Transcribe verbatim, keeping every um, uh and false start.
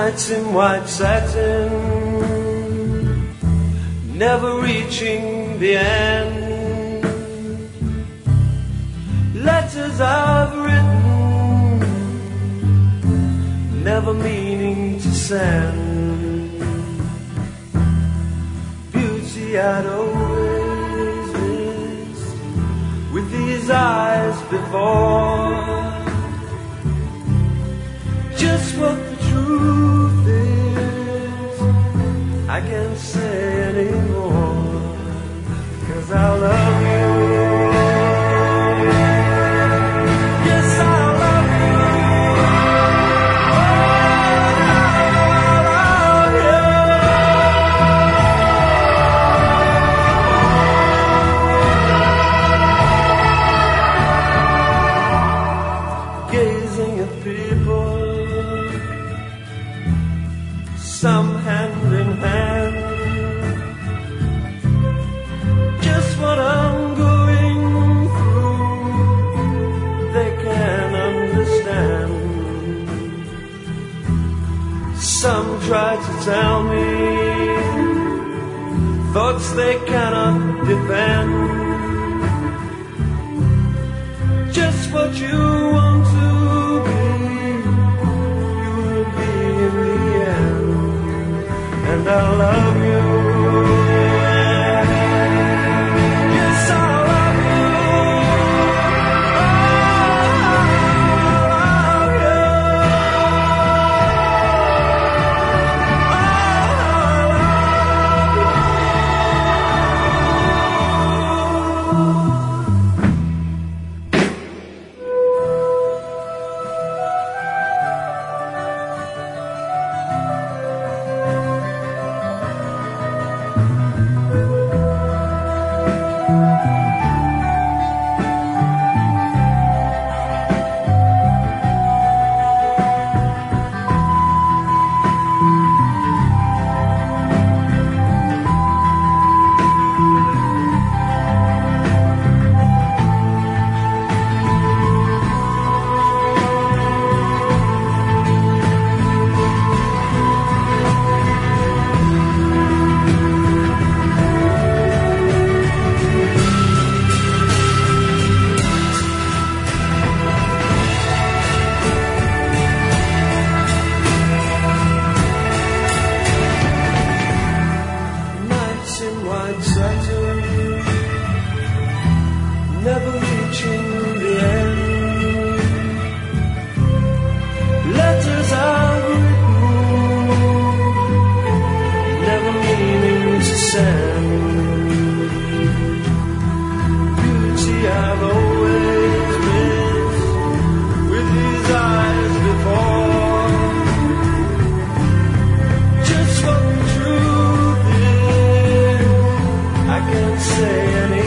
Nights in white satin, never reaching the end. Letters I've written, never meaning to send. Beauty I'd always missed with these eyes before. Just what the truth is, I can't say anymore, 'cause I love you. Yes, I love you. Oh, gazing at people, some hand in hand, just what I'm going through, they can understand. Some try to tell me thoughts they cannot defend. Just what you want to be, you will be in the end. And I love you. Yes, I love you. Never reaching the end. Letters I've written, never meaning to send. Beauty I've always missed with these eyes before. Just what the truth is, I can't say anything.